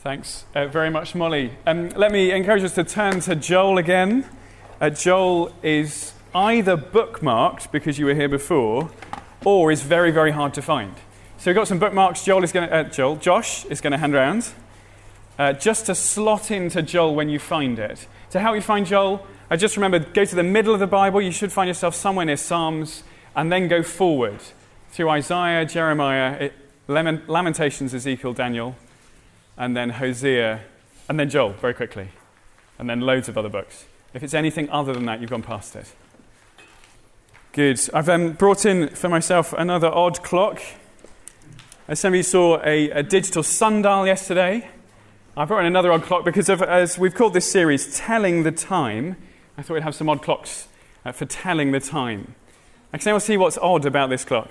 Thanks very much, Molly. Let me encourage us to turn to Joel again. Joel is either bookmarked because you were here before, or is very, very hard to find. So we've got some bookmarks. Josh is going to hand around. Just to slot into Joel when you find it. To help you find Joel, just remember, go to the middle of the Bible. You should find yourself somewhere near Psalms, and then go forward through Isaiah, Jeremiah, Lamentations, Ezekiel, Daniel, and then Hosea, and then Joel, very quickly, and then loads of other books. If it's anything other than that, you've gone past it. Good. I've brought in for myself another odd clock. As some of you saw a digital sundial yesterday, I brought in another odd clock because as we've called this series Telling the Time, I thought we'd have some odd clocks for telling the time. Can anyone see what's odd about this clock?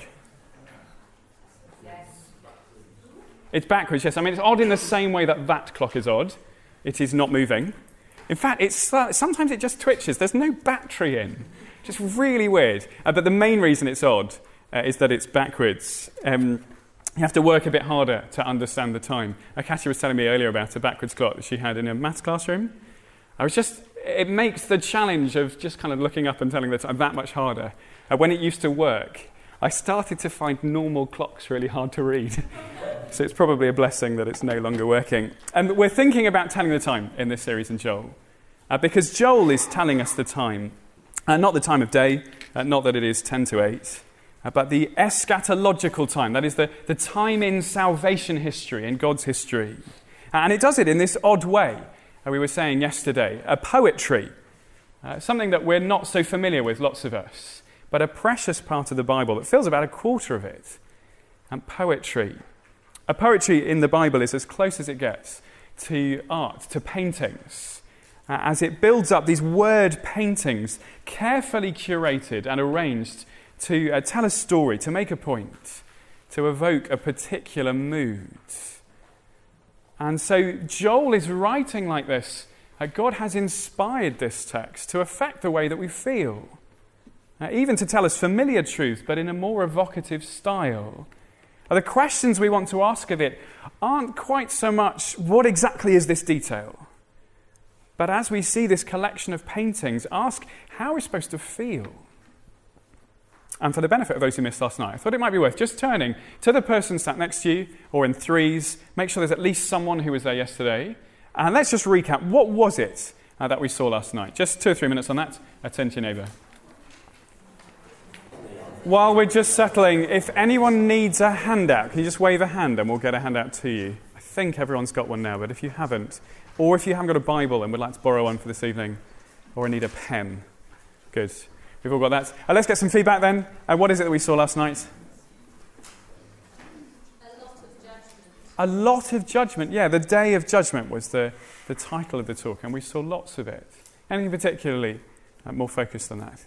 It's backwards, yes. I mean, it's odd in the same way that clock is odd. It is not moving. In fact, sometimes it just twitches. There's no battery in. Just really weird. But the main reason it's odd is that it's backwards. You have to work a bit harder to understand the time. Kasia was telling me earlier about a backwards clock that she had in a maths classroom. It makes the challenge of just kind of looking up and telling the time that much harder. When it used to work, I started to find normal clocks really hard to read. So it's probably a blessing that it's no longer working. And we're thinking about telling the time in this series in Joel. Because Joel is telling us the time. Not the time of day, not that it is 10 to 8, but the eschatological time. That is the time in salvation history, in God's history. And it does it in this odd way. We were saying yesterday, a poetry. Something that we're not so familiar with, lots of us. But a precious part of the Bible that fills about a quarter of it. And poetry. A poetry in the Bible is as close as it gets to art, to paintings. As it builds up these word paintings, carefully curated and arranged to tell a story, to make a point, to evoke a particular mood. And so Joel is writing like this. God has inspired this text to affect the way that we feel. Even to tell us familiar truth, but in a more evocative style. The questions we want to ask of it aren't quite so much, what exactly is this detail? But as we see this collection of paintings, ask how we're supposed to feel. And for the benefit of those who missed last night, I thought it might be worth just turning to the person sat next to you, or in threes. Make sure there's at least someone who was there yesterday. And let's just recap. What was it that we saw last night? Just 2 or 3 minutes on that. Turn to your neighbour. While we're just settling, if anyone needs a handout, can you just wave a hand and we'll get a handout to you? I think everyone's got one now, but if you haven't, or if you haven't got a Bible and would like to borrow one for this evening, or need a pen, good. We've all got that. Let's get some feedback then. What is it that we saw last night? A lot of judgment. A lot of judgment. Yeah, the Day of Judgment was the title of the talk, and we saw lots of it. Anything particularly more focused than that?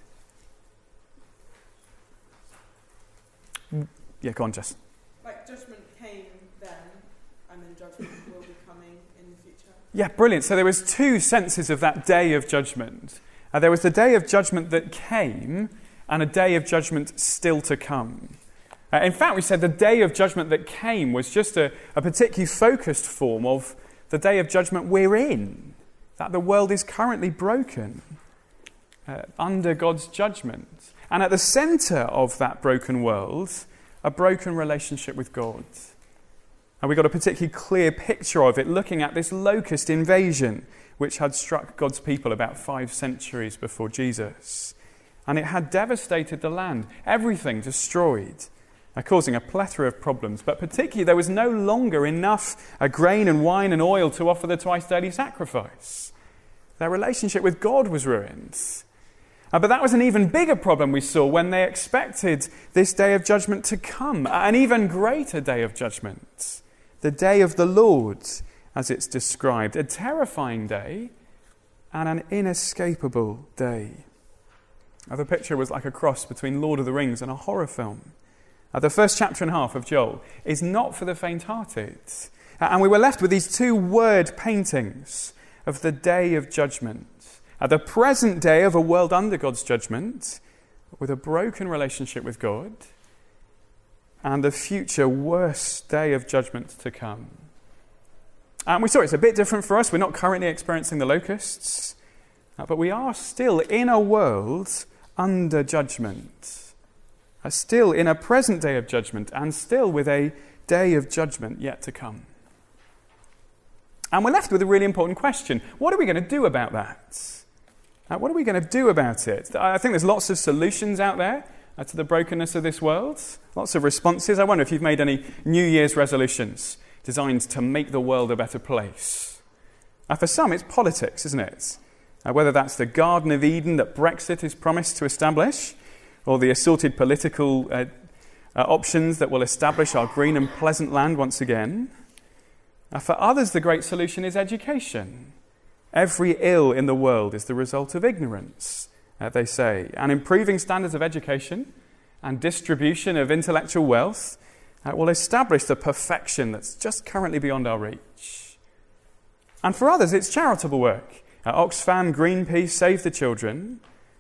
Yeah, go on, Jess. Like judgment came then, and then judgment will be coming in the future. Yeah, brilliant. So there was 2 senses of that Day of Judgment. There was the Day of Judgment that came, and a Day of Judgment still to come. In fact, we said the Day of Judgment that came was just a particularly focused form of the Day of Judgment we're in, that the world is currently broken under God's judgment. And at the centre of that broken world, a broken relationship with God. And we got a particularly clear picture of it looking at this locust invasion which had struck God's people about 5 centuries before Jesus. And it had devastated the land, everything destroyed, causing a plethora of problems. But particularly there was no longer enough grain and wine and oil to offer the twice daily sacrifice. Their relationship with God was ruined. But that was an even bigger problem we saw when they expected this Day of Judgment to come, an even greater Day of Judgment, the Day of the Lord, as it's described, a terrifying day and an inescapable day. The picture was like a cross between Lord of the Rings and a horror film. The first chapter and a half of Joel is not for the faint-hearted. And we were left with these 2 word paintings of the Day of Judgment. The present day of a world under God's judgment, with a broken relationship with God, and the future worst day of judgment to come. And we saw it's a bit different for us. We're not currently experiencing the locusts, but we are still in a world under judgment, still in a present day of judgment, and still with a day of judgment yet to come. And we're left with a really important question. What are we going to do about that? What are we going to do about it? I think there's lots of solutions out there to the brokenness of this world, lots of responses. I wonder if you've made any New Year's resolutions designed to make the world a better place. For some, it's politics, isn't it? Whether that's the Garden of Eden that Brexit is promised to establish, or the assorted political options that will establish our green and pleasant land once again. For others, the great solution is education. Every ill in the world is the result of ignorance, they say. And improving standards of education and distribution of intellectual wealth will establish the perfection that's just currently beyond our reach. And for others, it's charitable work. Oxfam, Greenpeace, Save the Children.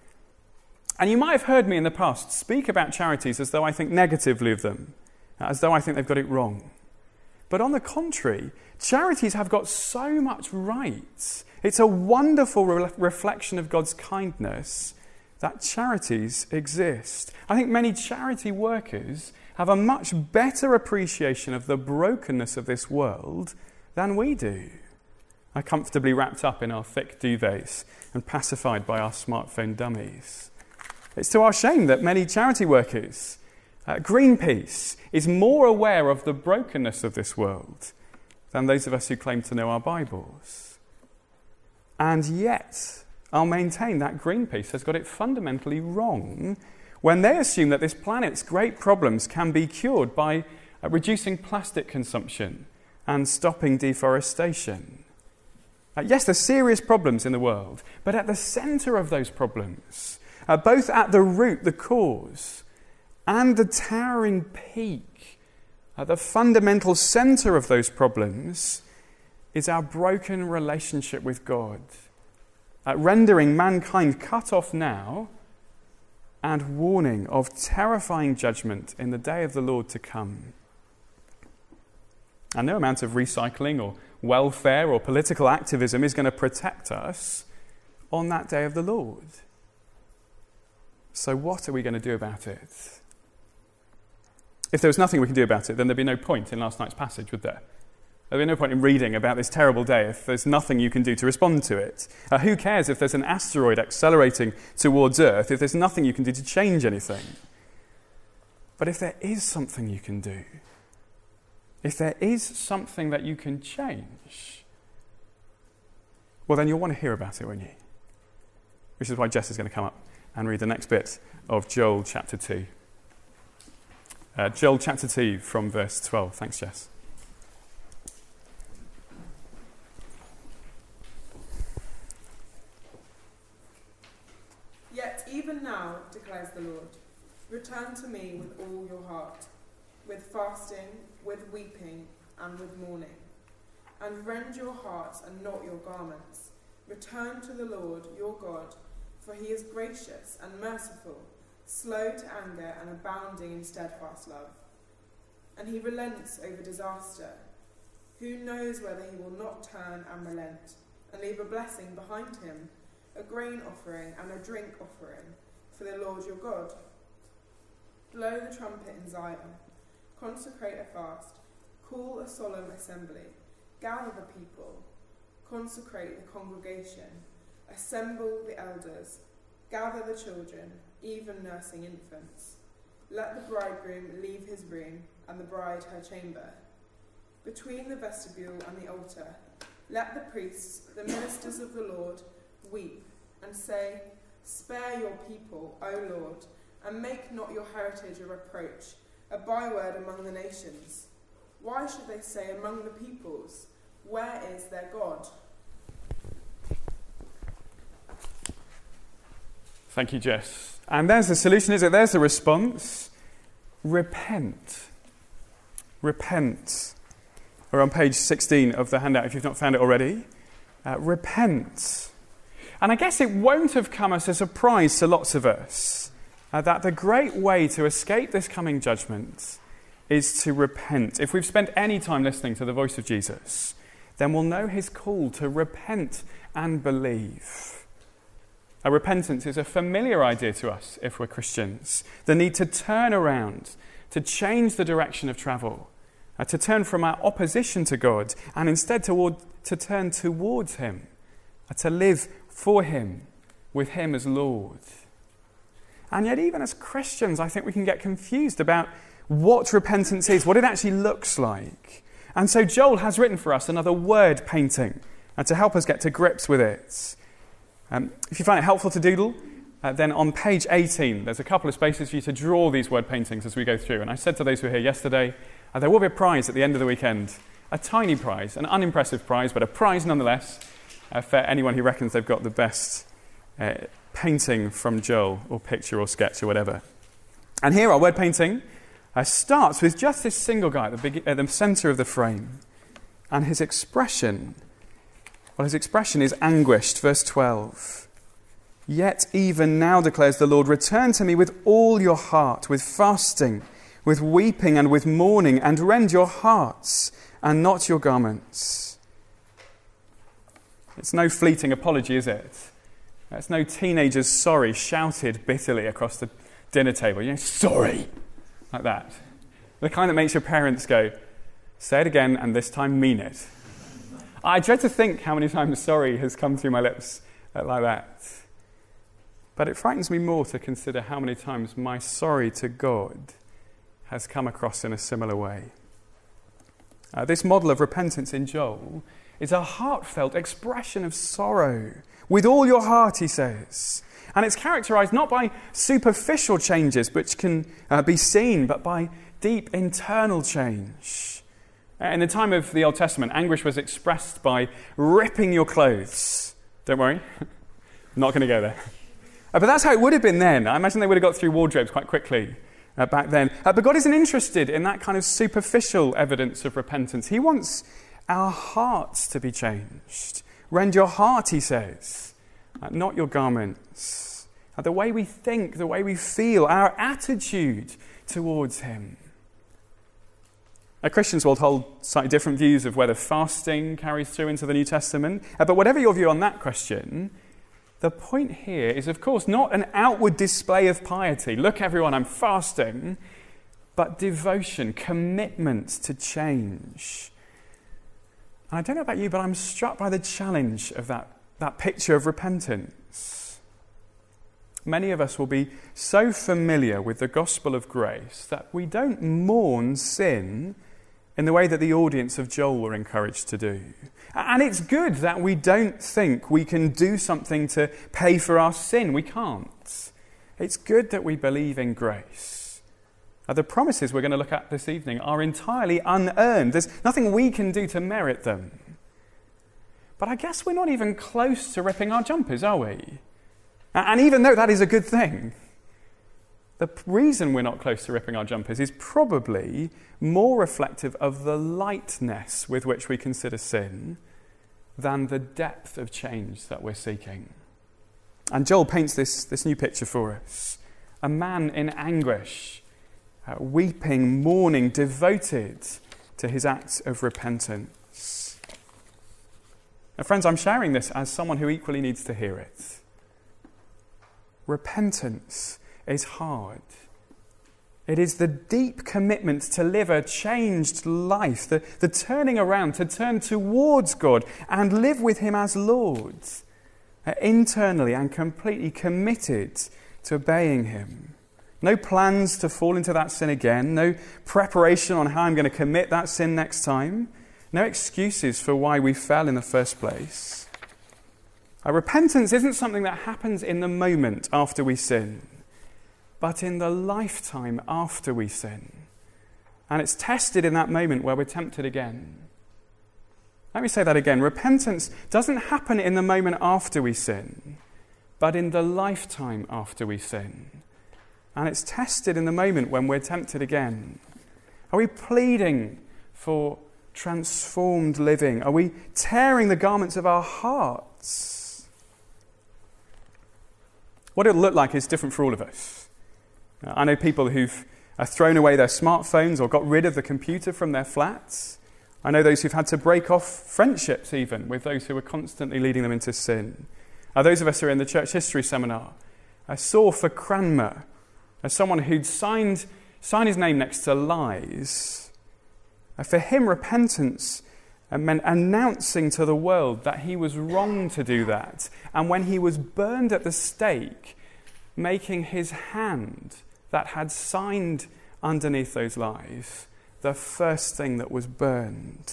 And you might have heard me in the past speak about charities as though I think negatively of them, as though I think they've got it wrong. But on the contrary, charities have got so much right. It's a wonderful reflection of God's kindness that charities exist. I think many charity workers have a much better appreciation of the brokenness of this world than we do. Are comfortably wrapped up in our thick duvets and pacified by our smartphone dummies. It's to our shame that many charity workers, Greenpeace, is more aware of the brokenness of this world than those of us who claim to know our Bibles. And yet, I'll maintain that Greenpeace has got it fundamentally wrong when they assume that this planet's great problems can be cured by reducing plastic consumption and stopping deforestation. Yes, there's serious problems in the world, but at the centre of those problems, both at the root, the cause, and the towering peak, at the fundamental centre of those problems, is our broken relationship with God, rendering mankind cut off now and warning of terrifying judgment in the day of the Lord to come. And no amount of recycling or welfare or political activism is going to protect us on that day of the Lord. So what are we going to do about it? If there was nothing we can do about it, then there'd be no point in last night's passage, would there? There'd be no point in reading about this terrible day if there's nothing you can do to respond to it. Who cares if there's an asteroid accelerating towards Earth, if there's nothing you can do to change anything? But if there is something you can do, if there is something that you can change, well, then you'll want to hear about it, won't you? Which is why Jess is going to come up and read the next bit of Joel chapter 2. Joel chapter 2 from verse 12. Thanks, Jess. Yet even now, declares the Lord, return to me with all your heart, with fasting, with weeping, and with mourning. And rend your hearts and not your garments. Return to the Lord your God, for he is gracious and merciful, slow to anger and abounding in steadfast love. And he relents over disaster. Who knows whether he will not turn and relent, and leave a blessing behind him, a grain offering and a drink offering for the Lord your God? Blow the trumpet in Zion. Consecrate a fast, call a solemn assembly, gather the people, consecrate the congregation, assemble the elders, gather the children, even nursing infants. Let the bridegroom leave his room and the bride her chamber. Between the vestibule and the altar, let the priests, the ministers of the Lord, weep and say, spare your people, O Lord, and make not your heritage a reproach, a byword among the nations. Why should they say among the peoples, where is their God? Thank you, Jess. And there's the solution, is it? There's the response. Repent. Repent. We're on page 16 of the handout if you've not found it already. Repent. And I guess it won't have come as a surprise to lots of us that the great way to escape this coming judgment is to repent. If we've spent any time listening to the voice of Jesus, then we'll know his call to repent and believe. Repentance is a familiar idea to us if we're Christians. The need to turn around, to change the direction of travel, to turn from our opposition to God and instead to turn towards him, to live for him, with him as Lord. And yet even as Christians, I think we can get confused about what repentance is, what it actually looks like. And so Joel has written for us another word painting to help us get to grips with it. If you find it helpful to doodle, then on page 18, there's a couple of spaces for you to draw these word paintings as we go through. And I said to those who were here yesterday, there will be a prize at the end of the weekend, a tiny prize, an unimpressive prize, but a prize nonetheless for anyone who reckons they've got the best painting from Joel, or picture or sketch or whatever. And here our word painting starts with just this single guy at the centre of the frame. And his expression is anguished. Verse 12. Yet even now, declares the Lord, return to me with all your heart, with fasting, with weeping and with mourning, and rend your hearts and not your garments. It's no fleeting apology, is it? It's no teenager's sorry shouted bitterly across the dinner table. Sorry! Like that. The kind that makes your parents go, say it again and this time mean it. I dread to think how many times sorry has come through my lips like that. But it frightens me more to consider how many times my sorry to God has come across in a similar way. This model of repentance in Joel is a heartfelt expression of sorrow. With all your heart, he says. And it's characterized not by superficial changes which can be seen, but by deep internal change. In the time of the Old Testament, anguish was expressed by ripping your clothes. Don't worry, I'm not going to go there. But that's how it would have been then. I imagine they would have got through wardrobes quite quickly back then. But God isn't interested in that kind of superficial evidence of repentance. He wants our hearts to be changed. Rend your heart, he says, not your garments. The way we think, the way we feel, our attitude towards him. Christians will hold slightly different views of whether fasting carries through into the New Testament. But whatever your view on that question, the point here is, of course, not an outward display of piety. Look, everyone, I'm fasting. But devotion, commitment to change. And I don't know about you, but I'm struck by the challenge of that picture of repentance. Many of us will be so familiar with the gospel of grace that we don't mourn sin in the way that the audience of Joel were encouraged to do. And it's good that we don't think we can do something to pay for our sin. We can't. It's good that we believe in grace. The promises we're going to look at this evening are entirely unearned. There's nothing we can do to merit them. But I guess we're not even close to ripping our jumpers, are we? And even though that is a good thing, the reason we're not close to ripping our jumpers is probably more reflective of the lightness with which we consider sin than the depth of change that we're seeking. And Joel paints this new picture for us. A man in anguish, weeping, mourning, devoted to his act of repentance. Now, friends, I'm sharing this as someone who equally needs to hear it. Repentance is hard. It is the deep commitment to live a changed life, the turning around, to turn towards God and live with him as Lord, internally and completely committed to obeying him. No plans to fall into that sin again, no preparation on how I'm going to commit that sin next time, no excuses for why we fell in the first place. Repentance isn't something that happens in the moment after we sin, but in the lifetime after we sin. And it's tested in that moment where we're tempted again. Let me say that again. Repentance doesn't happen in the moment after we sin, but in the lifetime after we sin. And it's tested in the moment when we're tempted again. Are we pleading for transformed living? Are we tearing the garments of our hearts? What it'll look like is different for all of us. I know people who've thrown away their smartphones or got rid of the computer from their flats. I know those who've had to break off friendships even with those who were constantly leading them into sin. Those of us who are in the church history seminar saw for Cranmer as someone who'd signed his name next to lies. For him, repentance meant announcing to the world that he was wrong to do that. And when he was burned at the stake, making his hand that had signed underneath those lies the first thing that was burned.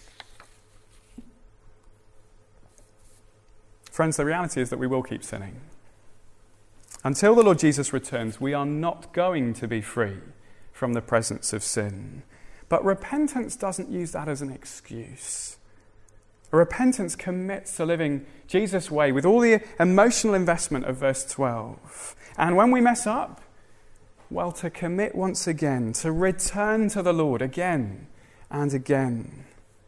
Friends, the reality is that we will keep sinning. Until the Lord Jesus returns, we are not going to be free from the presence of sin. But repentance doesn't use that as an excuse. Repentance commits to living Jesus' way with all the emotional investment of verse 12. And when we mess up, well, to commit once again, to return to the Lord again and again.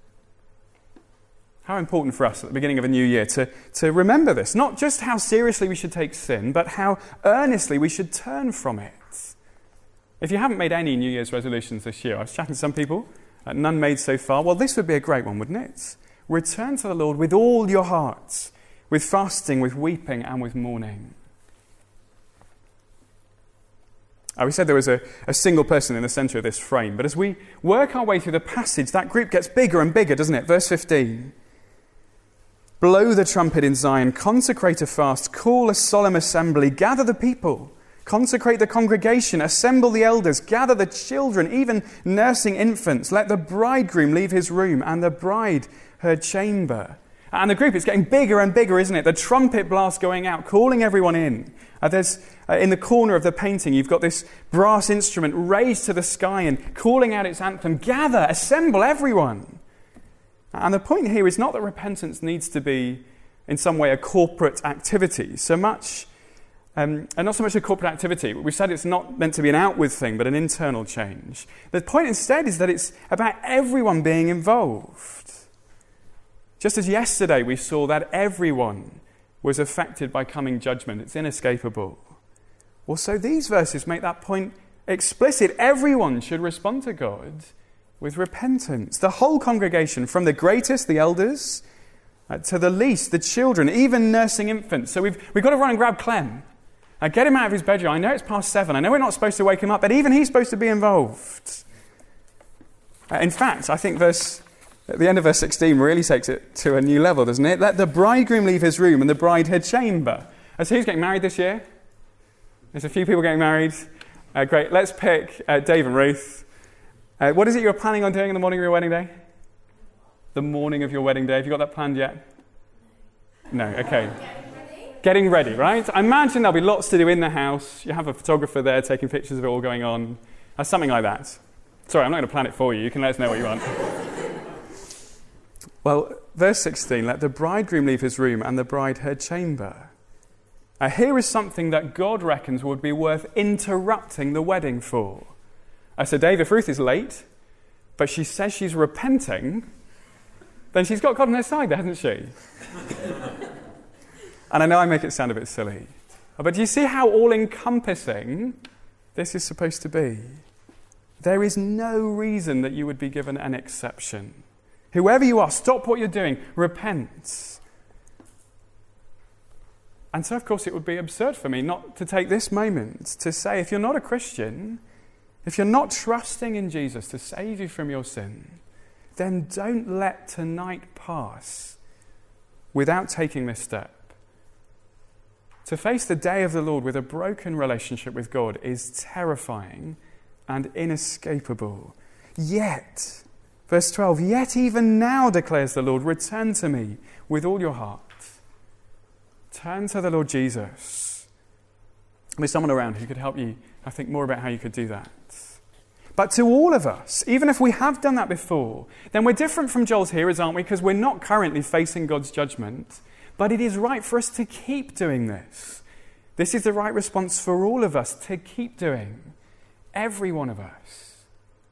How important for us at the beginning of a new year to remember this. Not just how seriously we should take sin, but how earnestly we should turn from it. If you haven't made any New Year's resolutions this year, I was chatting to some people, none made so far, well, this would be a great one, wouldn't it? Return to the Lord with all your heart, with fasting, with weeping, and with mourning. We said there was a single person in the centre of this frame, but as we work our way through the passage, that group gets bigger and bigger, doesn't it? Verse 15. Blow the trumpet in Zion, consecrate a fast, call a solemn assembly, gather the people, consecrate the congregation, assemble the elders, gather the children, even nursing infants. Let the bridegroom leave his room and the bride her chamber. And the group is getting bigger and bigger, isn't it? The trumpet blast going out, calling everyone in. There's in the corner of the painting, you've got this brass instrument raised to the sky and calling out its anthem, gather, assemble everyone. And the point here is not that repentance needs to be in some way a corporate activity, and not so much a corporate activity. We said it's not meant to be an outward thing, but an internal change. The point instead is that it's about everyone being involved. Just as yesterday we saw that everyone was affected by coming judgment. It's inescapable. Well, so these verses make that point explicit. Everyone should respond to God with repentance. The whole congregation, from the greatest, the elders, to the least, the children, even nursing infants. So we've got to run and grab Clem. Get him out of his bedroom. I know it's past 7. I know we're not supposed to wake him up, but even he's supposed to be involved. In fact, I think at the end of verse 16 really takes it to a new level, doesn't it? Let the bridegroom leave his room and the bride her chamber. So who's getting married this year? There's a few people getting married. Great. Let's pick Dave and Ruth. What is it you're planning on doing on the morning of your wedding day? The morning of your wedding day. Have you got that planned yet? No. Okay. Getting ready, right? I imagine there'll be lots to do in the house. You have a photographer there taking pictures of it all going on. Something like that. Sorry, I'm not going to plan it for you. You can let us know what you want. Well, verse 16, let the bridegroom leave his room and the bride her chamber. Here is something that God reckons would be worth interrupting the wedding for. So Dave, if Ruth is late, but she says she's repenting, then she's got God on her side, hasn't she? And I know I make it sound a bit silly, but do you see how all-encompassing this is supposed to be? There is no reason that you would be given an exception. Whoever you are, stop what you're doing, repent. And so, of course, it would be absurd for me not to take this moment to say, if you're not a Christian, if you're not trusting in Jesus to save you from your sin, then don't let tonight pass without taking this step. To face the day of the Lord with a broken relationship with God is terrifying and inescapable. Yet, verse 12, yet even now, declares the Lord, return to me with all your heart. Turn to the Lord Jesus. There's someone around who could help you, I think, more about how you could do that. But to all of us, even if we have done that before, then we're different from Joel's hearers, aren't we? Because we're not currently facing God's judgment. But it is right for us to keep doing this. This is the right response for all of us to keep doing. Every one of us.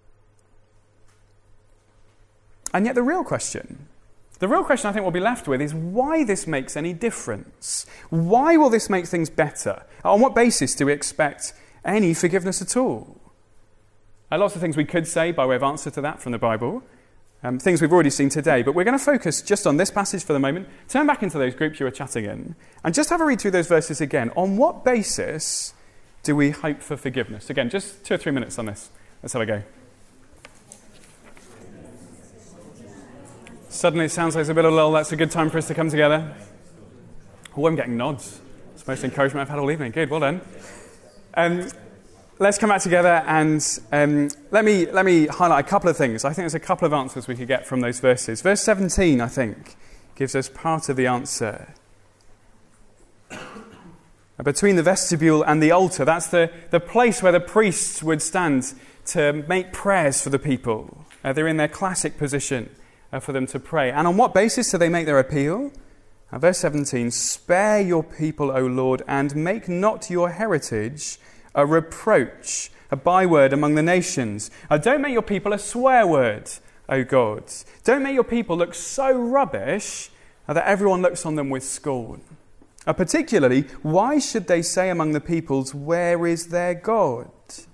And yet the real question I think we'll be left with is why this makes any difference. Why will this make things better? On what basis do we expect any forgiveness at all? Lots of things we could say by way of answer to that from the Bible. things we've already seen today, but we're going to focus just on this passage for the moment. Turn back into those groups you were chatting in, and just have a read through those verses again. On what basis do we hope for forgiveness? Again, just 2 or 3 minutes on this. Let's have a go. Suddenly it sounds like there's a bit of a lull. That's a good time for us to come together. Oh, I'm getting nods. It's the most encouragement I've had all evening. Good, well done. Let's come back together and let me highlight a couple of things. I think there's a couple of answers we could get from those verses. Verse 17, I think, gives us part of the answer. Between the vestibule and the altar, that's the place where the priests would stand to make prayers for the people. They're in their classic position for them to pray. And on what basis do they make their appeal? Verse 17, spare your people, O Lord, and make not your heritage a reproach, a byword among the nations. Don't make your people a swear word, O God. Don't make your people look so rubbish that everyone looks on them with scorn. Particularly, why should they say among the peoples, where is their God?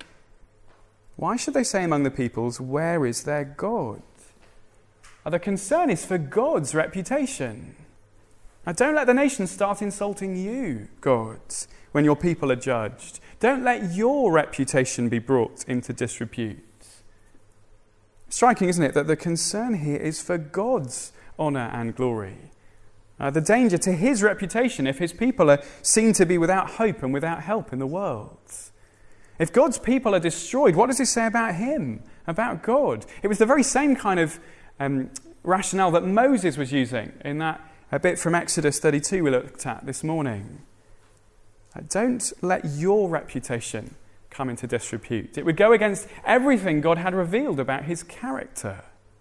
Why should they say among the peoples, where is their God? The concern is for God's reputation. Don't let the nations start insulting you, God, when your people are judged. Don't let your reputation be brought into disrepute. Striking, isn't it, that the concern here is for God's honour and glory. The danger to his reputation if his people are seen to be without hope and without help in the world. If God's people are destroyed, what does it say about him, about God? It was the very same kind of rationale that Moses was using in that a bit from Exodus 32 we looked at this morning. Don't let your reputation come into disrepute. It would go against everything God had revealed about his character.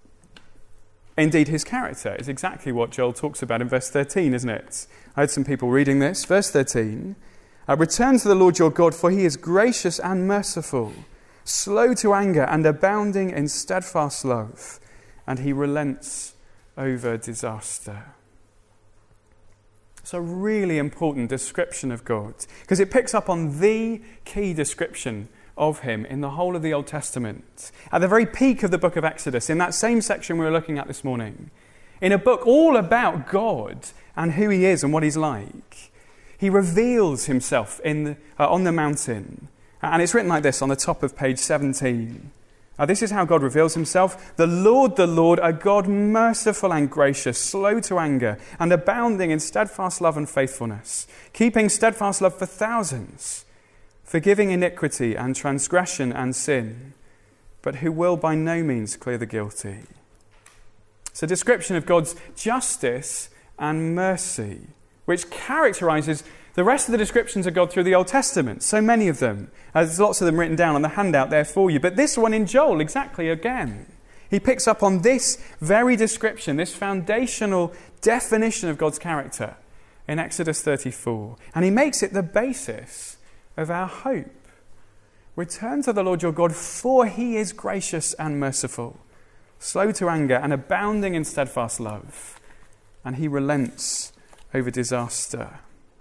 Indeed, his character is exactly what Joel talks about in verse 13, isn't it? I had some people reading this. Verse 13, return to the Lord your God, for he is gracious and merciful, slow to anger and abounding in steadfast love, and he relents over disaster. It's a really important description of God because it picks up on the key description of him in the whole of the Old Testament. At the very peak of the book of Exodus, in that same section we were looking at this morning, in a book all about God and who he is and what he's like, he reveals himself on the mountain. And it's written like this on the top of page 17. This is how God reveals himself. The Lord, a God merciful and gracious, slow to anger, and abounding in steadfast love and faithfulness, keeping steadfast love for thousands, forgiving iniquity and transgression and sin, but who will by no means clear the guilty. It's a description of God's justice and mercy, which characterizes the rest of the descriptions of God through the Old Testament, so many of them. There's lots of them written down on the handout there for you. But this one in Joel, exactly again. He picks up on this very description, this foundational definition of God's character in Exodus 34. And he makes it the basis of our hope. Return to the Lord your God, for he is gracious and merciful, slow to anger and abounding in steadfast love, and he relents over disaster.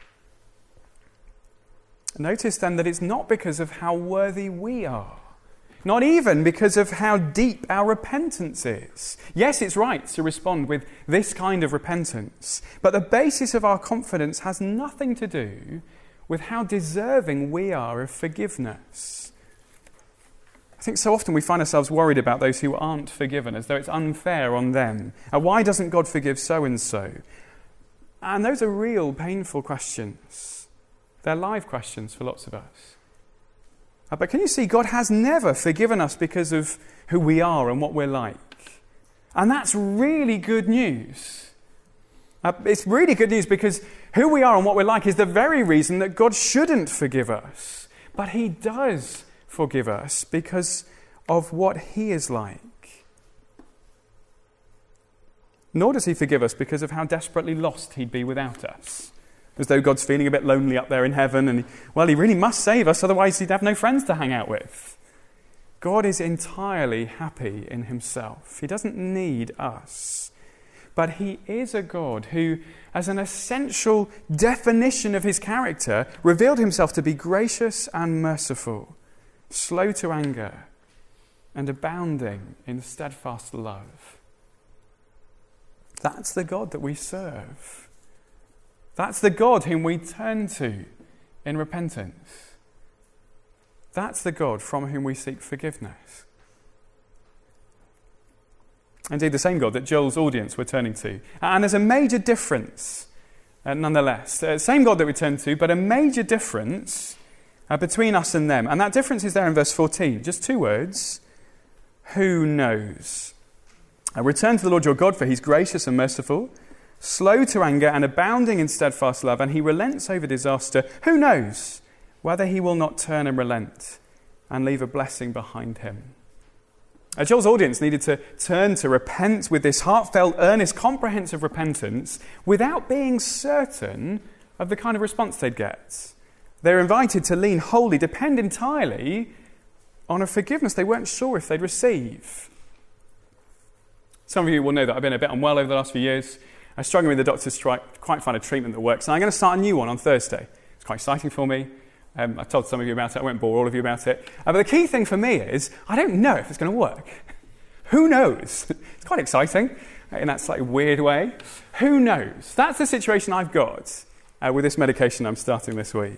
Notice then that it's not because of how worthy we are, not even because of how deep our repentance is. Yes, it's right to respond with this kind of repentance, but the basis of our confidence has nothing to do with how deserving we are of forgiveness. I think so often we find ourselves worried about those who aren't forgiven, as though it's unfair on them. Why doesn't God forgive so-and-so? And those are real, painful questions. They're live questions for lots of us. But can you see, God has never forgiven us because of who we are and what we're like. And that's really good news. It's really good news because who we are and what we're like is the very reason that God shouldn't forgive us. But he does forgive us because of what he is like. Nor does he forgive us because of how desperately lost he'd be without us. As though God's feeling a bit lonely up there in heaven and, he really must save us, otherwise he'd have no friends to hang out with. God is entirely happy in himself. He doesn't need us. But he is a God who, as an essential definition of his character, revealed himself to be gracious and merciful, slow to anger, and abounding in steadfast love. That's the God that we serve. That's the God whom we turn to in repentance. That's the God from whom we seek forgiveness. Indeed, the same God that Joel's audience were turning to. And there's a major difference, nonetheless. Same God that we turn to, but a major difference between us and them. And that difference is there in verse 14. Just 2 words. Who knows? Return to the Lord your God, for he's gracious and merciful, slow to anger and abounding in steadfast love, and he relents over disaster. Who knows whether he will not turn and relent and leave a blessing behind him? Joel's audience needed to turn to repent with this heartfelt, earnest, comprehensive repentance without being certain of the kind of response they'd get. They're invited to lean wholly, depend entirely on a forgiveness they weren't sure if they'd receive. Some of you will know that I've been a bit unwell over the last few years. I'm struggling with the doctor's strike, quite find a treatment that works. And I'm going to start a new one on Thursday. It's quite exciting for me. I've told some of you about it. I won't bore all of you about it. But the key thing for me is I don't know if it's going to work. Who knows? It's quite exciting in that slightly weird way. Who knows? That's the situation I've got with this medication I'm starting this week.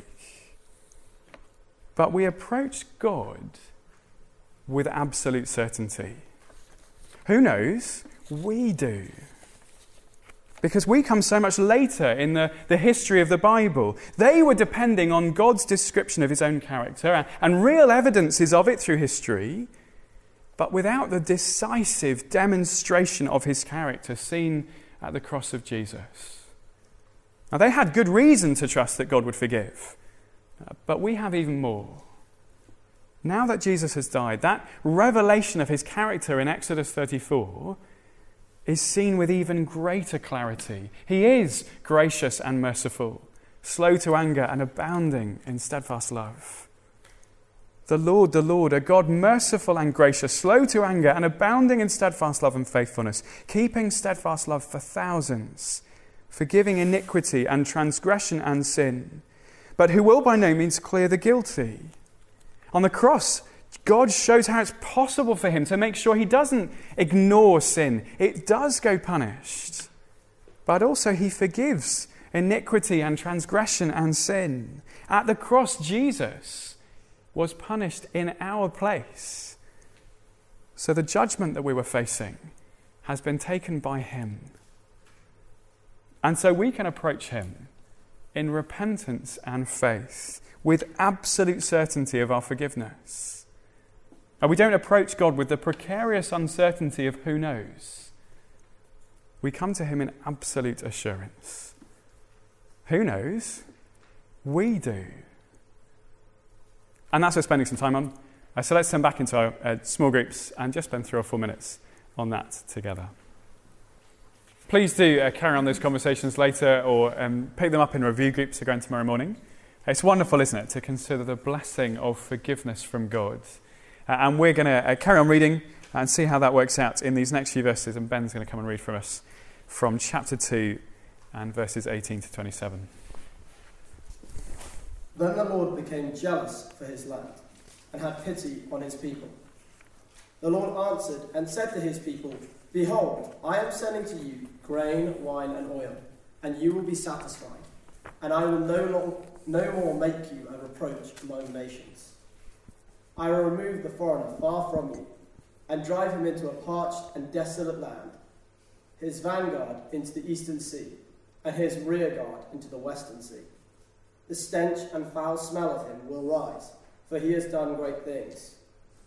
But we approach God with absolute certainty. Who knows? We do. Because we come so much later in the history of the Bible. They were depending on God's description of his own character and real evidences of it through history, but without the decisive demonstration of his character seen at the cross of Jesus. Now, they had good reason to trust that God would forgive, but we have even more. Now that Jesus has died, that revelation of his character in Exodus 34 is seen with even greater clarity. He is gracious and merciful, slow to anger and abounding in steadfast love. The Lord, a God merciful and gracious, slow to anger and abounding in steadfast love and faithfulness, keeping steadfast love for thousands, forgiving iniquity and transgression and sin, but who will by no means clear the guilty. On the cross, God shows how it's possible for him to make sure he doesn't ignore sin. It does go punished. But also he forgives iniquity and transgression and sin. At the cross, Jesus was punished in our place. So the judgment that we were facing has been taken by him. And so we can approach him in repentance and faith with absolute certainty of our forgiveness. And we don't approach God with the precarious uncertainty of who knows. We come to him in absolute assurance. Who knows? We do. And that's what we're spending some time on. So let's turn back into our small groups and just spend 3 or 4 minutes on that together. Please do carry on those conversations later or pick them up in review groups again tomorrow morning. It's wonderful, isn't it, to consider the blessing of forgiveness from God. And we're going to carry on reading and see how that works out in these next few verses. And Ben's going to come and read from us from chapter 2 and verses 18 to 27. Then the Lord became jealous for his land and had pity on his people. The Lord answered and said to his people, "Behold, I am sending to you grain, wine, and oil, and you will be satisfied, and I will no more make you a reproach among nations. I will remove the foreigner far from you, and drive him into a parched and desolate land, his vanguard into the eastern sea, and his rearguard into the western sea. The stench and foul smell of him will rise, for he has done great things.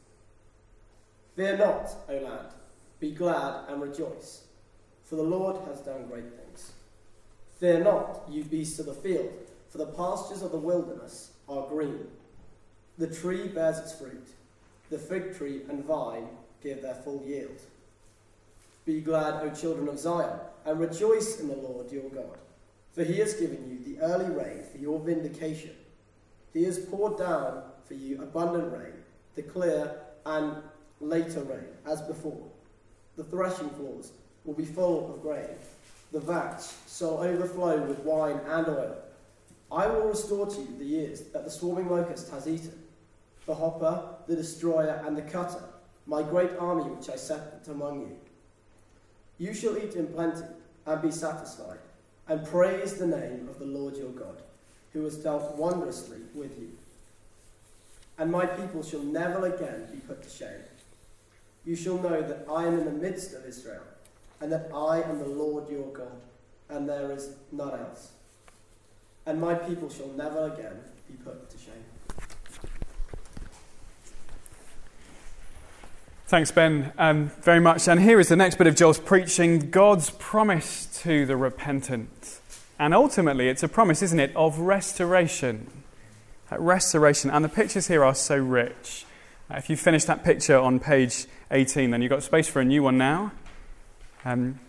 Fear not, O land, be glad and rejoice, for the Lord has done great things. Fear not, you beasts of the field, for the pastures of the wilderness are green. The tree bears its fruit, the fig tree and vine give their full yield. Be glad, O children of Zion, and rejoice in the Lord your God, for he has given you the early rain for your vindication. He has poured down for you abundant rain, the clear and later rain, as before. The threshing floors will be full of grain, the vats shall overflow with wine and oil. I will restore to you the years that the swarming locust has eaten, the hopper, the destroyer, and the cutter, my great army which I set among you. You shall eat in plenty, and be satisfied, and praise the name of the Lord your God, who has dealt wondrously with you. And my people shall never again be put to shame. You shall know that I am in the midst of Israel, and that I am the Lord your God, and there is none else. And my people shall never again be put to shame. Thanks, Ben, very much. And here is the next bit of Joel's preaching, God's promise to the repentant. And ultimately, it's a promise, isn't it, of restoration. Restoration. And the pictures here are so rich. If you finish that picture on page 18, then you've got space for a new one now. And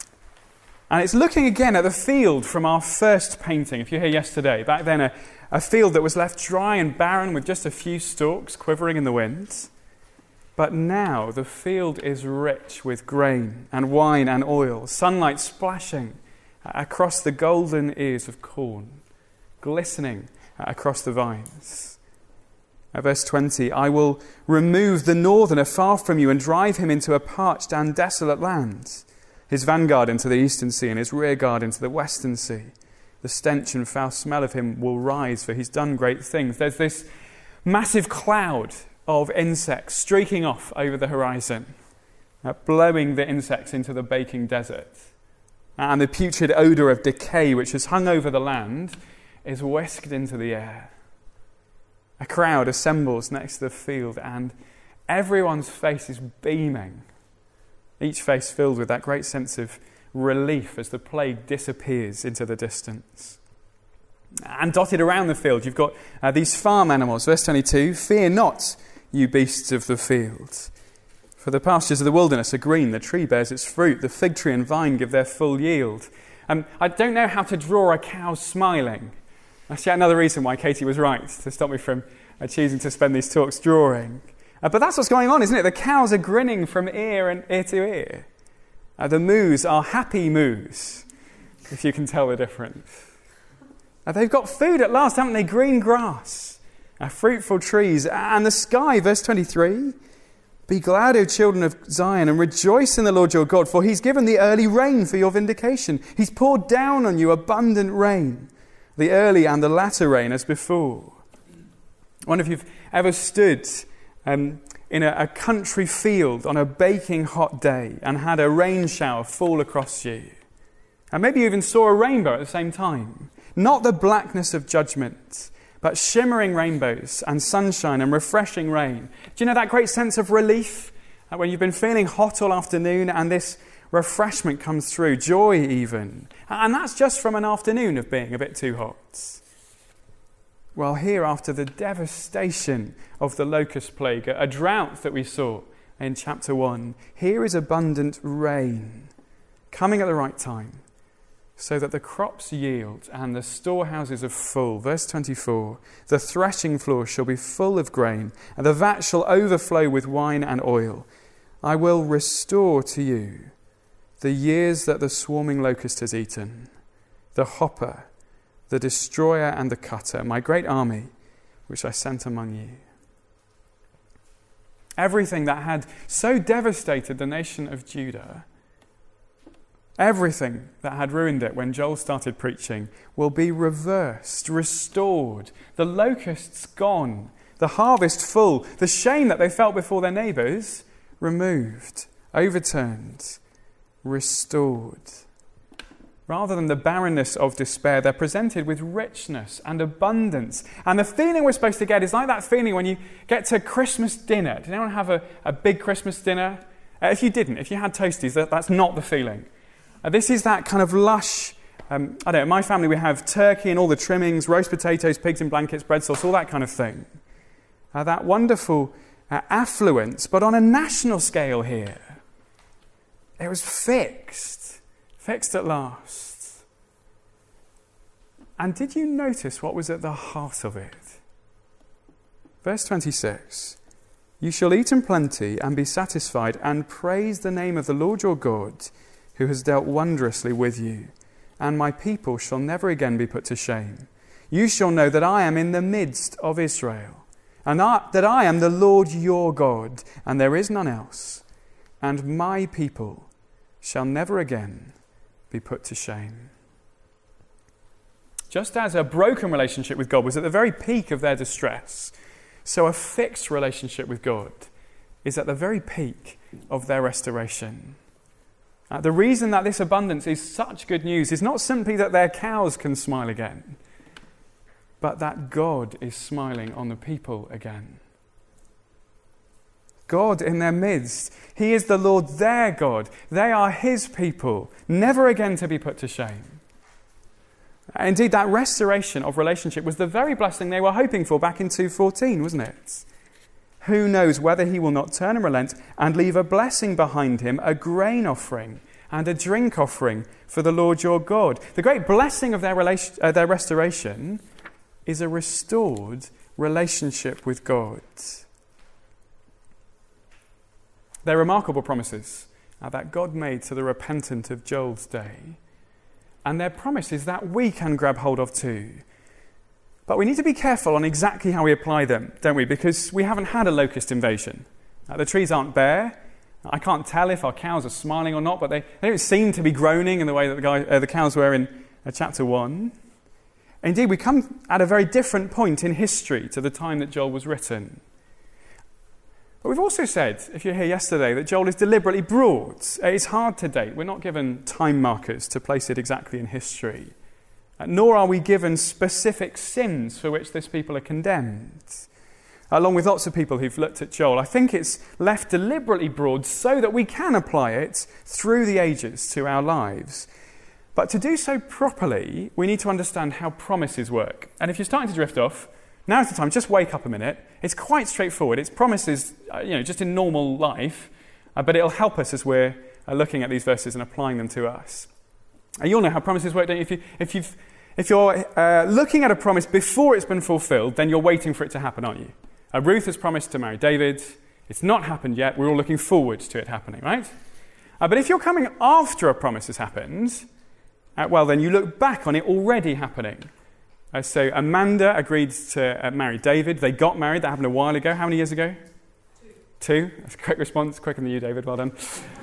it's looking again at the field from our first painting. If you're here yesterday, back then a field that was left dry and barren with just a few stalks quivering in the wind. But now the field is rich with grain and wine and oil, sunlight splashing across the golden ears of corn, glistening across the vines. Verse 20, I will remove the northerner far from you and drive him into a parched and desolate land, his vanguard into the eastern sea and his rearguard into the western sea. The stench and foul smell of him will rise, for he's done great things. There's this massive cloud of insects streaking off over the horizon, blowing the insects into the baking desert. And the putrid odour of decay which has hung over the land is whisked into the air. A crowd assembles next to the field and everyone's face is beaming, each face filled with that great sense of relief as the plague disappears into the distance. And dotted around the field you've got these farm animals. Verse 22, fear not, you beasts of the field. For the pastures of the wilderness are green, the tree bears its fruit, the fig tree and vine give their full yield. I don't know how to draw a cow smiling. That's yet another reason why Katie was right to stop me from choosing to spend these talks drawing. But that's what's going on, isn't it? The cows are grinning from ear to ear. The moos are happy moos, if you can tell the difference. They've got food at last, haven't they? Green grass. Fruitful trees, and the sky, verse 23. Be glad, O children of Zion, and rejoice in the Lord your God, for he's given the early rain for your vindication. He's poured down on you abundant rain, the early and the latter rain as before. I wonder if you've ever stood in a country field on a baking hot day and had a rain shower fall across you. And maybe you even saw a rainbow at the same time. Not the blackness of judgment, but shimmering rainbows and sunshine and refreshing rain. Do you know that great sense of relief when you've been feeling hot all afternoon and this refreshment comes through, joy even? And that's just from an afternoon of being a bit too hot. Well, here after the devastation of the locust plague, a drought that we saw in chapter 1, here is abundant rain coming at the right time, so that the crops yield and the storehouses are full. Verse 24, the threshing floor shall be full of grain, and the vat shall overflow with wine and oil. I will restore to you the years that the swarming locust has eaten, the hopper, the destroyer and the cutter, my great army, which I sent among you. Everything that had so devastated the nation of Judah, everything that had ruined it when Joel started preaching will be reversed, restored. The locusts gone, the harvest full, the shame that they felt before their neighbours removed, overturned, restored. Rather than the barrenness of despair, they're presented with richness and abundance. And the feeling we're supposed to get is like that feeling when you get to Christmas dinner. Did anyone have a big Christmas dinner? If you didn't, if you had toasties, that's not the feeling. This is that kind of lush, in my family we have turkey and all the trimmings, roast potatoes, pigs in blankets, bread sauce, all that kind of thing. That wonderful affluence, but on a national scale here. It was fixed at last. And did you notice what was at the heart of it? Verse 26, you shall eat in plenty and be satisfied and praise the name of the Lord your God, who has dealt wondrously with you, and my people shall never again be put to shame. You shall know that I am in the midst of Israel, and that I am the Lord your God, and there is none else, and my people shall never again be put to shame. Just as a broken relationship with God was at the very peak of their distress, so a fixed relationship with God is at the very peak of their restoration. The reason that this abundance is such good news is not simply that their cows can smile again, but that God is smiling on the people again. God in their midst. He is the Lord their God. They are his people, never again to be put to shame. Indeed, that restoration of relationship was the very blessing they were hoping for back in 2:14, wasn't it? Who knows whether he will not turn and relent and leave a blessing behind him, a grain offering and a drink offering for the Lord your God. The great blessing of their restoration is a restored relationship with God. They're remarkable promises that God made to the repentant of Joel's day. And they're promises that we can grab hold of too. But we need to be careful on exactly how we apply them, don't we? Because we haven't had a locust invasion. The trees aren't bare. I can't tell if our cows are smiling or not, but they don't seem to be groaning in the way that the cows were in chapter 1. Indeed, we come at a very different point in history to the time that Joel was written. But we've also said, if you're here yesterday, that Joel is deliberately broad. It's hard to date. We're not given time markers to place it exactly in history. Nor are we given specific sins for which this people are condemned. Along with lots of people who've looked at Joel, I think it's left deliberately broad so that we can apply it through the ages to our lives. But to do so properly, we need to understand how promises work. And if you're starting to drift off, now's the time. Just wake up a minute. It's quite straightforward. It's promises, just in normal life, but it'll help us as we're looking at these verses and applying them to us. You'll know how promises work, don't you? If you're looking at a promise before it's been fulfilled, then you're waiting for it to happen, aren't you? Ruth has promised to marry David. It's not happened yet. We're all looking forward to it happening, right? But if you're coming after a promise has happened, well, then you look back on it already happening. So Amanda agreed to marry David. They got married. That happened a while ago. How many years ago? 2. That's a quick response. Quicker than you, David. Well done.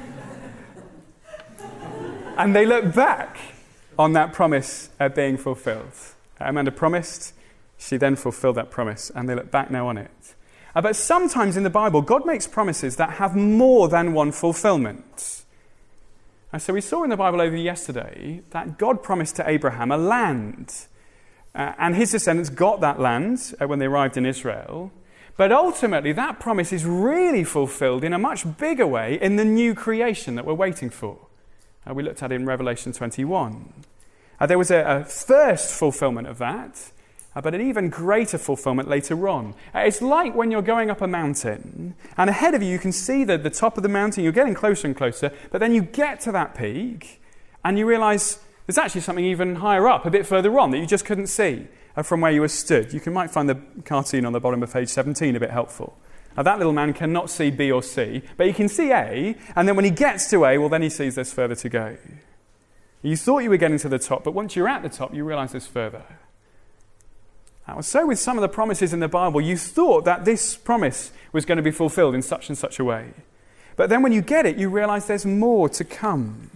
And they look back on that promise being fulfilled. Amanda promised. She then fulfilled that promise. And they look back now on it. But sometimes in the Bible, God makes promises that have more than one fulfillment. And so we saw in the Bible over yesterday that God promised to Abraham a land. And his descendants got that land when they arrived in Israel. But ultimately, that promise is really fulfilled in a much bigger way in the new creation that we're waiting for. We looked at it in Revelation 21. There was a first fulfillment of that, but an even greater fulfillment later on. It's like when you're going up a mountain, and ahead of you, you can see the top of the mountain. You're getting closer and closer, but then you get to that peak, and you realise there's actually something even higher up, a bit further on, that you just couldn't see from where you were stood. You might find the cartoon on the bottom of page 17 a bit helpful. That little man cannot see B or C, but he can see A, and then when he gets to A, well, then he sees there's further to go. You thought you were getting to the top, but once you're at the top, you realise there's further. So with some of the promises in the Bible, you thought that this promise was going to be fulfilled in such and such a way. But then when you get it, you realise there's more to come.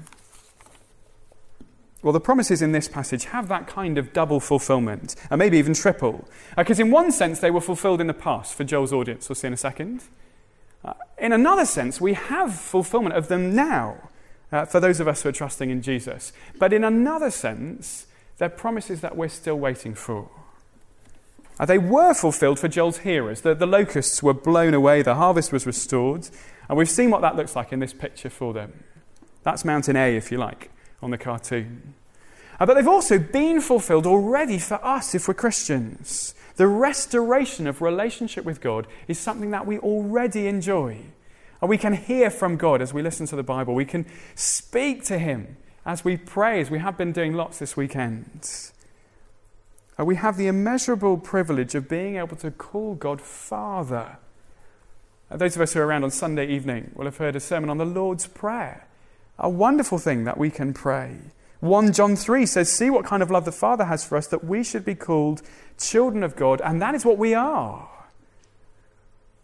Well, the promises in this passage have that kind of double fulfillment, and maybe even triple. Because in one sense, they were fulfilled in the past for Joel's audience. We'll see in a second. In another sense, we have fulfillment of them now for those of us who are trusting in Jesus. But in another sense, they're promises that we're still waiting for. They were fulfilled for Joel's hearers. The locusts were blown away, the harvest was restored, and we've seen what that looks like in this picture for them. That's Mountain A, if you like, on the cartoon. But they've also been fulfilled already for us if we're Christians. The restoration of relationship with God is something that we already enjoy. And we can hear from God as we listen to the Bible. We can speak to him as we pray, as we have been doing lots this weekend. We have the immeasurable privilege of being able to call God Father. Those of us who are around on Sunday evening will have heard a sermon on the Lord's Prayer. A wonderful thing that we can pray. 1 John 3 says, see what kind of love the Father has for us, that we should be called children of God, and that is what we are.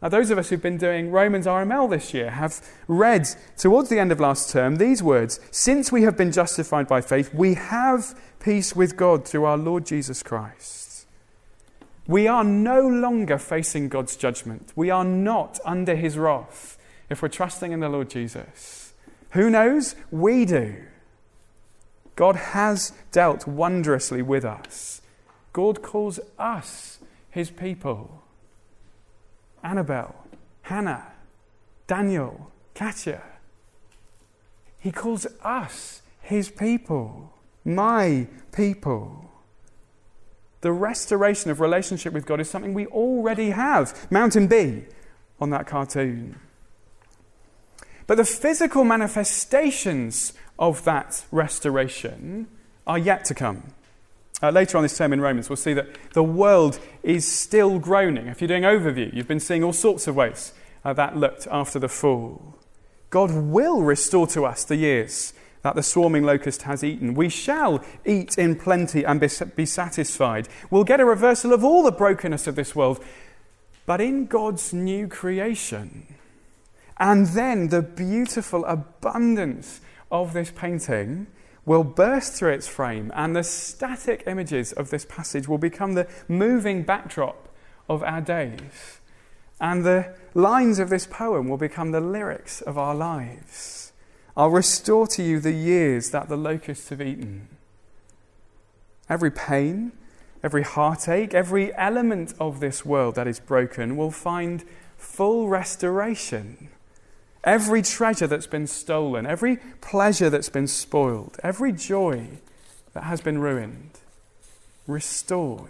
Those of us who've been doing Romans RML this year have read towards the end of last term these words: since we have been justified by faith, we have peace with God through our Lord Jesus Christ. We are no longer facing God's judgment. We are not under his wrath if we're trusting in the Lord Jesus. Who knows? We do. God has dealt wondrously with us. God calls us his people. Annabelle, Hannah, Daniel, Katya. He calls us his people, my people. The restoration of relationship with God is something we already have. Mountain B on that cartoon. But the physical manifestations of that restoration are yet to come. Later on this term in Romans, we'll see that the world is still groaning. If you're doing overview, you've been seeing all sorts of ways that looked after the fall. God will restore to us the years that the swarming locust has eaten. We shall eat in plenty and be satisfied. We'll get a reversal of all the brokenness of this world, but in God's new creation. And then the beautiful abundance of this painting will burst through its frame, and the static images of this passage will become the moving backdrop of our days. And the lines of this poem will become the lyrics of our lives. I'll restore to you the years that the locusts have eaten. Every pain, every heartache, every element of this world that is broken will find full restoration. Every treasure that's been stolen, every pleasure that's been spoiled, every joy that has been ruined, restored.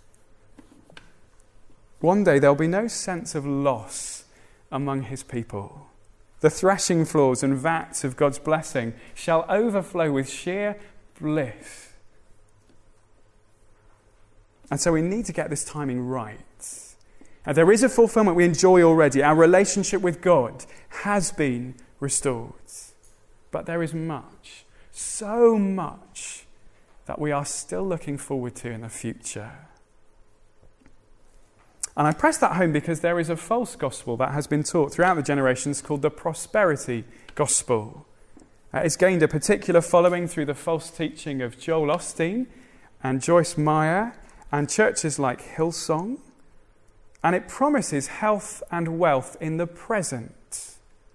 One day there'll be no sense of loss among his people. The threshing floors and vats of God's blessing shall overflow with sheer bliss. And so we need to get this timing right. There is a fulfillment we enjoy already. Our relationship with God has been restored. But there is much, so much, that we are still looking forward to in the future. And I press that home because there is a false gospel that has been taught throughout the generations called the prosperity gospel. It's gained a particular following through the false teaching of Joel Osteen and Joyce Meyer and churches like Hillsong. And it promises health and wealth in the present.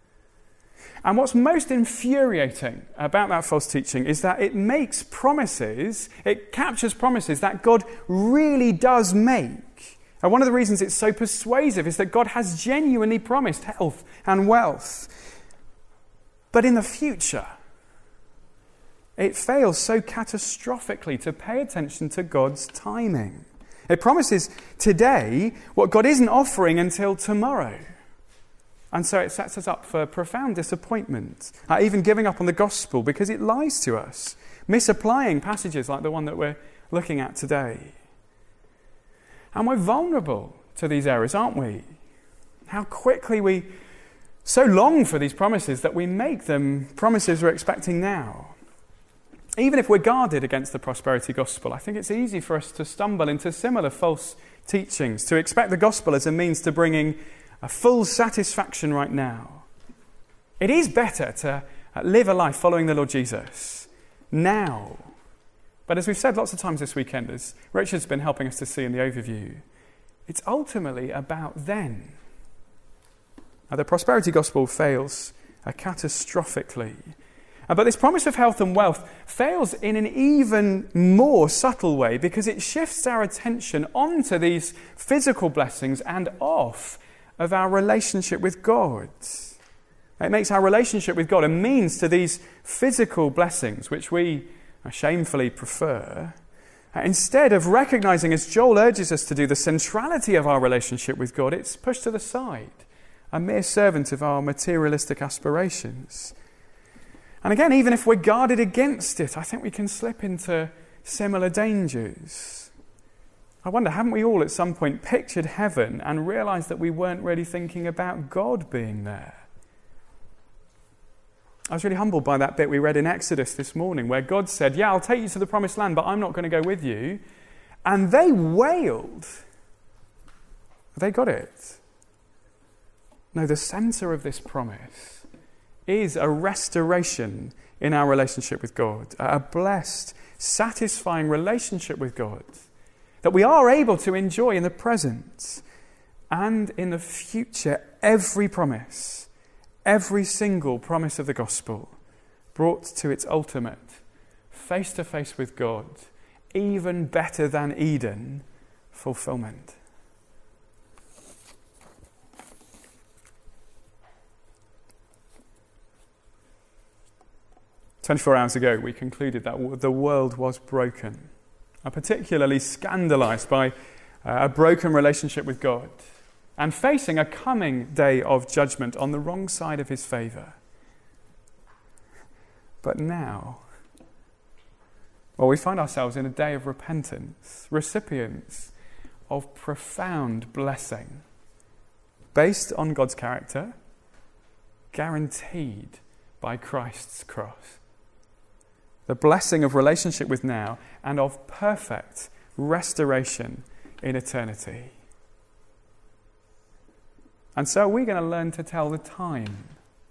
And what's most infuriating about that false teaching is that it makes promises, it captures promises that God really does make. And one of the reasons it's so persuasive is that God has genuinely promised health and wealth. But in the future, it fails so catastrophically to pay attention to God's timing. It promises today what God isn't offering until tomorrow. And so it sets us up for profound disappointment, even giving up on the gospel because it lies to us, misapplying passages like the one that we're looking at today. And we're vulnerable to these errors, aren't we? How quickly we so long for these promises that we make them promises we're expecting now. Even if we're guarded against the prosperity gospel, I think it's easy for us to stumble into similar false teachings, to expect the gospel as a means to bringing a full satisfaction right now. It is better to live a life following the Lord Jesus now. But as we've said lots of times this weekend, as Richard's been helping us to see in the overview, it's ultimately about then. Now, the prosperity gospel fails catastrophically. But this promise of health and wealth fails in an even more subtle way because it shifts our attention onto these physical blessings and off of our relationship with God. It makes our relationship with God a means to these physical blessings, which we shamefully prefer, instead of recognizing, as Joel urges us to do, the centrality of our relationship with God. It's pushed to the side, a mere servant of our materialistic aspirations. And again, even if we're guarded against it, I think we can slip into similar dangers. I wonder, haven't we all at some point pictured heaven and realized that we weren't really thinking about God being there? I was really humbled by that bit we read in Exodus this morning where God said, yeah, I'll take you to the promised land, but I'm not going to go with you. And they wailed. They got it. No, the centre of this promise is a restoration in our relationship with God, a blessed, satisfying relationship with God that we are able to enjoy in the present and in the future. Every promise, every single promise of the gospel brought to its ultimate, face to face with God, even better than Eden, fulfillment. "24 hours ago, we concluded that the world was broken, particularly scandalized by a broken relationship with God and facing a coming day of judgment on the wrong side of his favor. But now, we find ourselves in a day of repentance, recipients of profound blessing, based on God's character, guaranteed by Christ's cross. The blessing of relationship with now and of perfect restoration in eternity. And so we're going to learn to tell the time.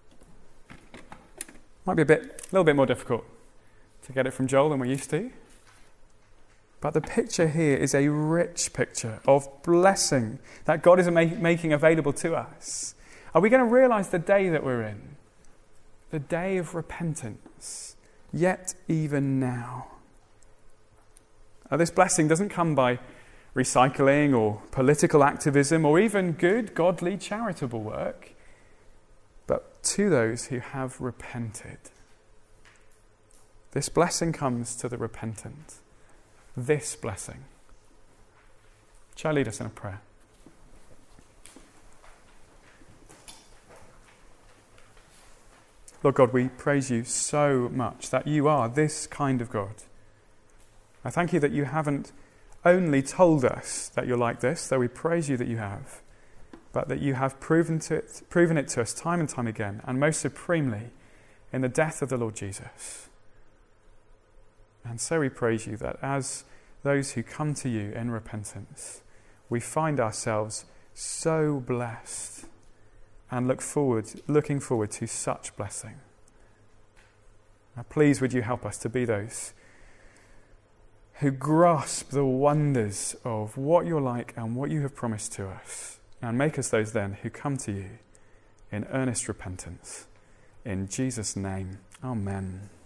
Might be a little bit more difficult to get it from Joel than we're used to. But the picture here is a rich picture of blessing that God is making available to us. Are we going to realize the day that we're in? The day of repentance, yet even now. This blessing doesn't come by recycling or political activism or even good, godly, charitable work, but to those who have repented. This blessing comes to the repentant. This blessing. Shall I lead us in a prayer? Lord God, we praise you so much that you are this kind of God. I thank you that you haven't only told us that you're like this, though we praise you that you have, but that you have proven it to us time and time again, and most supremely in the death of the Lord Jesus. And so we praise you that as those who come to you in repentance, we find ourselves so blessed and looking forward to such blessing. Now, please would you help us to be those who grasp the wonders of what you're like and what you have promised to us, and make us those then who come to you in earnest repentance. In Jesus' name, amen.